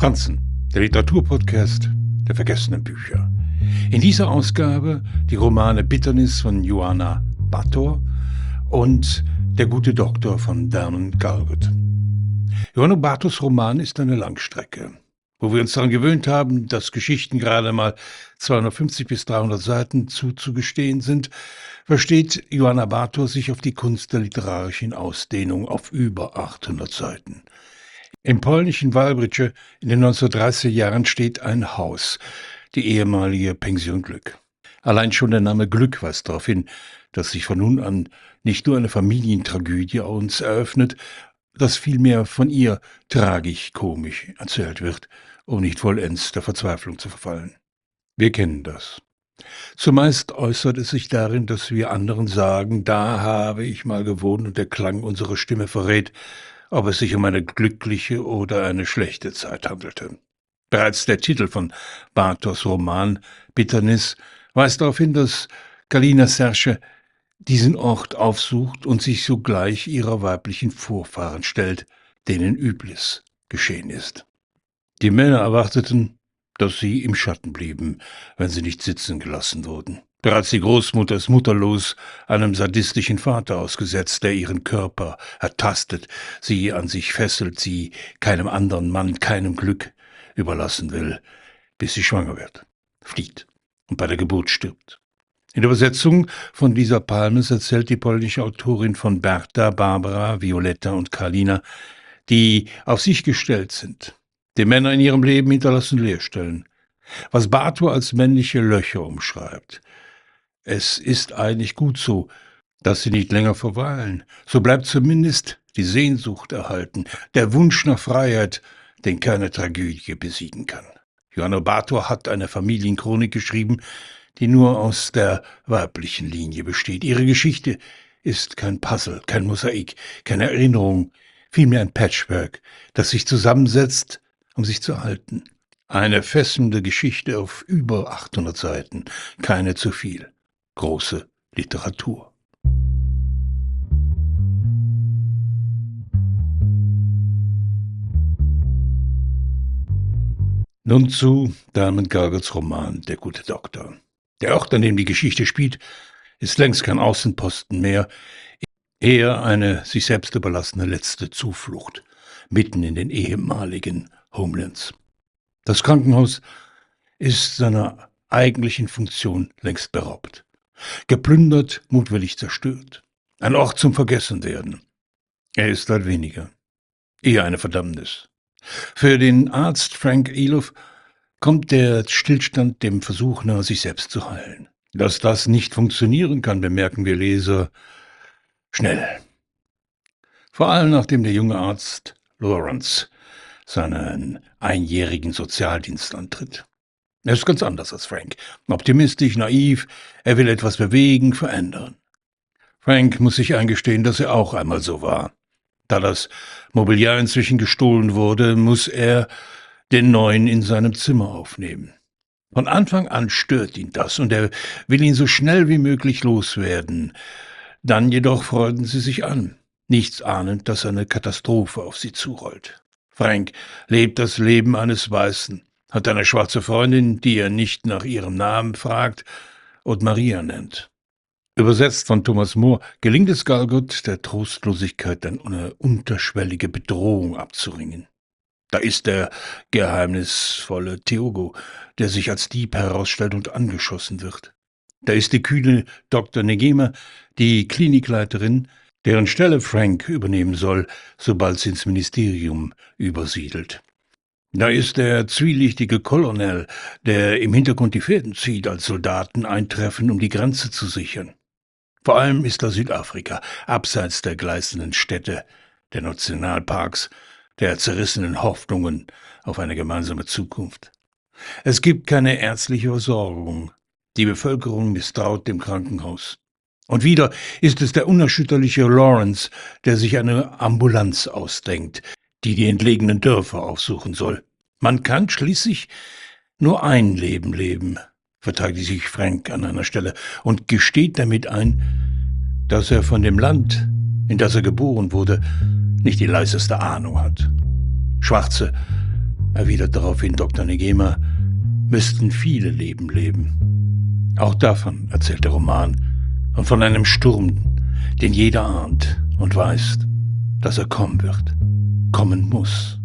Franzen, der Literaturpodcast der vergessenen Bücher. In dieser Ausgabe die Romane Bitternis von Ioana Bator und Der gute Doktor von Vernon Galgut. Ioana Bators Roman ist eine Langstrecke. Wo wir uns daran gewöhnt haben, dass Geschichten gerade mal 250 bis 300 Seiten zuzugestehen sind, versteht Ioana Bator sich auf die Kunst der literarischen Ausdehnung auf über 800 Seiten. Im polnischen Wałbrzych in den 1930er Jahren steht ein Haus, die ehemalige Pension Glück. Allein schon der Name Glück weist darauf hin, dass sich von nun an nicht nur eine Familientragödie uns eröffnet, dass vielmehr von ihr tragisch-komisch erzählt wird, um nicht vollends der Verzweiflung zu verfallen. Wir kennen das. Zumeist äußert es sich darin, dass wir anderen sagen, da habe ich mal gewohnt und der Klang unserer Stimme verrät, ob es sich um eine glückliche oder eine schlechte Zeit handelte. Bereits der Titel von Bators Roman Bitternis weist darauf hin, dass Galina Serge diesen Ort aufsucht und sich sogleich ihrer weiblichen Vorfahren stellt, denen Übles geschehen ist. Die Männer erwarteten, dass sie im Schatten blieben, wenn sie nicht sitzen gelassen wurden. Bereits die Großmutter ist mutterlos einem sadistischen Vater ausgesetzt, der ihren Körper ertastet, sie an sich fesselt, sie keinem anderen Mann, keinem Glück überlassen will, bis sie schwanger wird, flieht und bei der Geburt stirbt. In der Übersetzung von Lisa Palmes erzählt die polnische Autorin von Berta, Barbara, Violetta und Karlina, die auf sich gestellt sind. Die Männer in ihrem Leben hinterlassen Leerstellen, was Bator als männliche Löcher umschreibt. Es ist eigentlich gut so, dass sie nicht länger verweilen. So bleibt zumindest die Sehnsucht erhalten, der Wunsch nach Freiheit, den keine Tragödie besiegen kann. Ioana Bator hat eine Familienchronik geschrieben, die nur aus der weiblichen Linie besteht. Ihre Geschichte ist kein Puzzle, kein Mosaik, keine Erinnerung, vielmehr ein Patchwork, das sich zusammensetzt, um sich zu halten. Eine fesselnde Geschichte auf über 800 Seiten, keine zu viel. Große Literatur. Nun zu Vernon Galguts Roman Der gute Doktor. Der Ort, an dem die Geschichte spielt, ist längst kein Außenposten mehr, eher eine sich selbst überlassene letzte Zuflucht, mitten in den ehemaligen Homelands. Das Krankenhaus ist seiner eigentlichen Funktion längst beraubt. Geplündert, mutwillig zerstört. Ein Ort zum Vergessenwerden. Er ist halt weniger. Eher eine Verdammnis. Für den Arzt Frank Eloff kommt der Stillstand dem Versuch nahe, sich selbst zu heilen. Dass das nicht funktionieren kann, bemerken wir Leser schnell. Vor allem nachdem der junge Arzt Lawrence seinen einjährigen Sozialdienst antritt. Er ist ganz anders als Frank. Optimistisch, naiv, er will etwas bewegen, verändern. Frank muss sich eingestehen, dass er auch einmal so war. Da das Mobiliar inzwischen gestohlen wurde, muss er den Neuen in seinem Zimmer aufnehmen. Von Anfang an stört ihn das und er will ihn so schnell wie möglich loswerden. Dann jedoch freunden sie sich an, nichts ahnend, dass eine Katastrophe auf sie zurollt. Frank lebt das Leben eines Weißen, hat eine schwarze Freundin, die er nicht nach ihrem Namen fragt und Maria nennt. Übersetzt von Thomas More gelingt es Galgut, der Trostlosigkeit eine unterschwellige Bedrohung abzuringen. Da ist der geheimnisvolle Theogo, der sich als Dieb herausstellt und angeschossen wird. Da ist die kühne Dr. Negema, die Klinikleiterin, deren Stelle Frank übernehmen soll, sobald sie ins Ministerium übersiedelt. Da ist der zwielichtige Colonel, der im Hintergrund die Fäden zieht, als Soldaten eintreffen, um die Grenze zu sichern. Vor allem ist da Südafrika, abseits der gleißenden Städte, der Nationalparks, der zerrissenen Hoffnungen auf eine gemeinsame Zukunft. Es gibt keine ärztliche Versorgung. Die Bevölkerung misstraut dem Krankenhaus. Und wieder ist es der unerschütterliche Lawrence, der sich eine Ambulanz ausdenkt, die entlegenen Dörfer aufsuchen soll. Man kann schließlich nur ein Leben leben, verteidigt sich Frank an einer Stelle und gesteht damit ein, dass er von dem Land, in das er geboren wurde, nicht die leiseste Ahnung hat. Schwarze erwidert daraufhin Dr. Negema, müssten viele Leben leben. Auch davon erzählt der Roman und von einem Sturm, den jeder ahnt und weiß, dass er kommen wird, kommen muss.